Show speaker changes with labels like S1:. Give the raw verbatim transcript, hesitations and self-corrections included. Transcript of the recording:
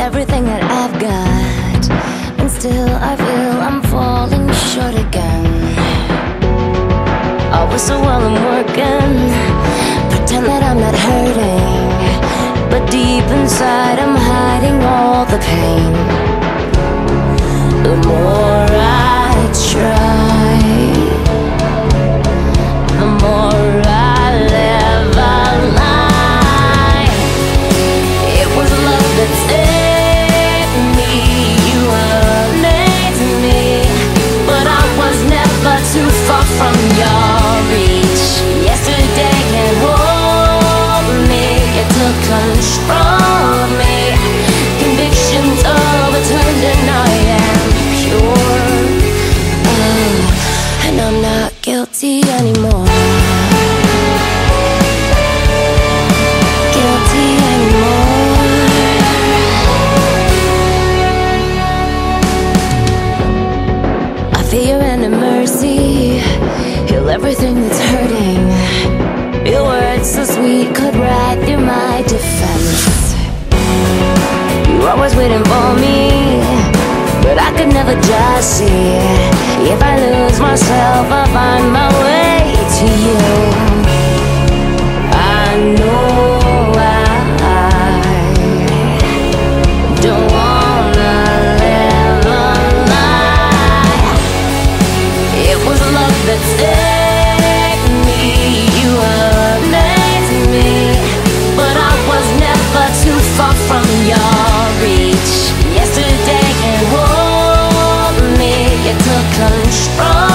S1: everything that I've got, and still I feel I'm falling short again. I was so well I'm working, pretend that I'm not hurting, but deep inside I'm hiding all the pain. The more I try, the more I live a lie. It was love that saved me, you amazed me, but I was never too far from your reach. Yesterday can't hold me, it took control of me. Convictions overturned and I am pure, oh, and I'm not guilty anymore. Guilty anymore. I feel your end of mercy, heal everything that's hurting. Your words so sweet could write through my defense. You were always waiting for me, but I could never just see. If I lose myself, I'll find my way to you. I know I don't wanna live a lie. It was love that saved me, you amazed me, but I was never too far from your reach. Yesterday can't hold me, it took control.